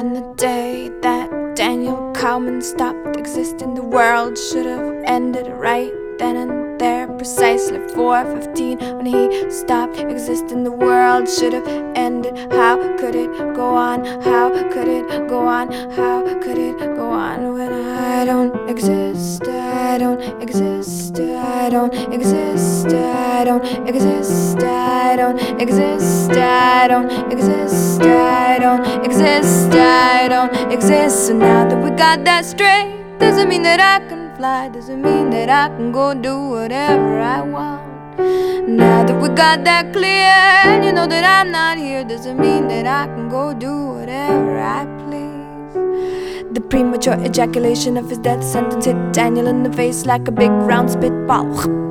On the day that Daniel Kauman stopped existing, the world should have ended right then and there, precisely 4:15. When he stopped existing, the world should have ended. How could it go on? How could it go on? How could it go on when I don't exist? I don't exist. I don't exist. I don't exist. I don't exist. I don't exist. I don't exist. I don't exist. So now that we got that straight, doesn't mean that I can fly, doesn't mean that I can go do whatever I want. Now that we got that clear, and you know that I'm not here, doesn't mean that I can go do whatever I please. The premature ejaculation of his death sentence hit Daniel in the face like a big round spitball.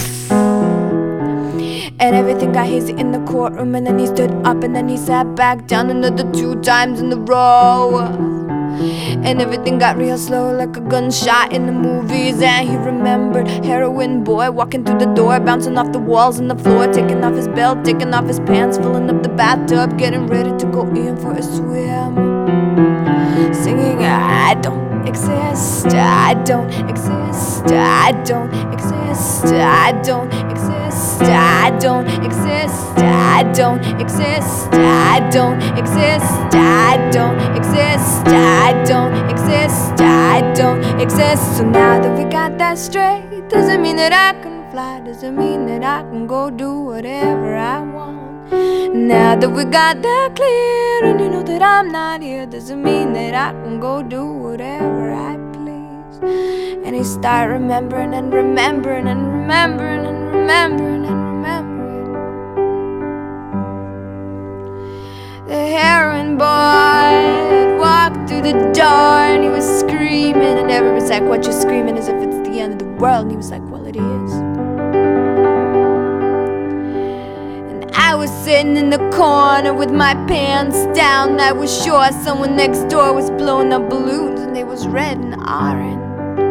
And everything got hazy in the courtroom, and then he stood up and then he sat back down another 2 times in a row. And everything got real slow like a gunshot in the movies. And he remembered heroin boy walking through the door, bouncing off the walls and the floor, taking off his belt, taking off his pants, filling up the bathtub, getting ready to go in for a swim, singing I don't exist, I don't exist, I don't exist, I don't exist, I don't exist, I don't exist, I don't exist, I don't exist, I don't exist, I don't exist. So now that we got that straight, doesn't mean that I can fly, doesn't mean that I can go do whatever I want. Now that we got that clear, and you know that I'm not here, doesn't mean that I can go do whatever I please. And he started remembering and remembering and remembering and remembering and remembering. The heroin boy walked through the door and he was screaming, and everyone was like, what you screaming, as if it's the end of the world? And he was like, well, it is. I was sitting in the corner with my pants down. I was sure someone next door was blowing up balloons, and they was red and orange.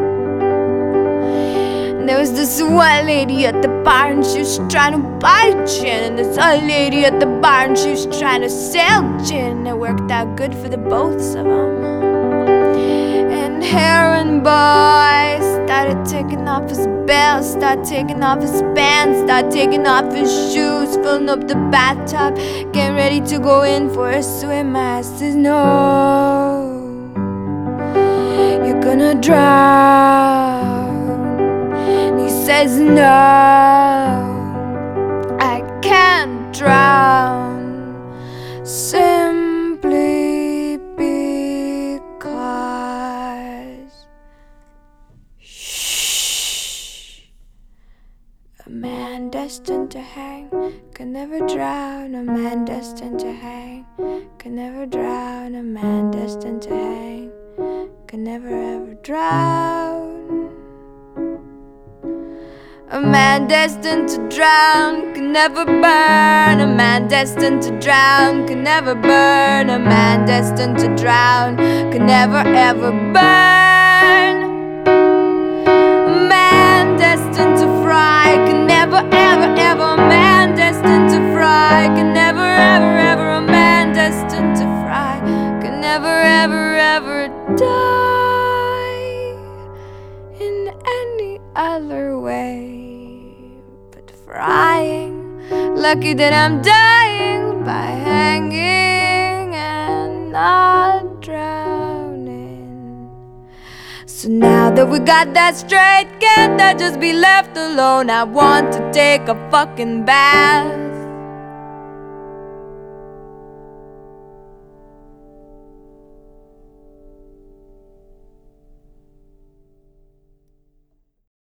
And there was this one lady at the bar, and she was trying to buy gin. And this other lady at the bar, and she was trying to sell gin. It worked out good for the boths of them. And heroin boy started taking off his belt, started taking off his pants, started taking off his shoes, filling up the bathtub, getting ready to go in for a swim. I says, no, you're gonna drown. And he says, no, I can't drown, simply because a man destined to hang can never drown. A man destined to hang can never drown. A man destined to hang can never ever drown. A man destined to drown can never burn. A man destined to drown can never burn. A man destined to drown can never ever burn. A man destined to fry can never ever ever. A man destined to fry can never ever ever. A man destined to fry can never ever ever die in any other way but frying. Lucky that I'm dying by hanging and not drowning. So now that we got that straight, can't I just be left alone? I want to take a fucking bath.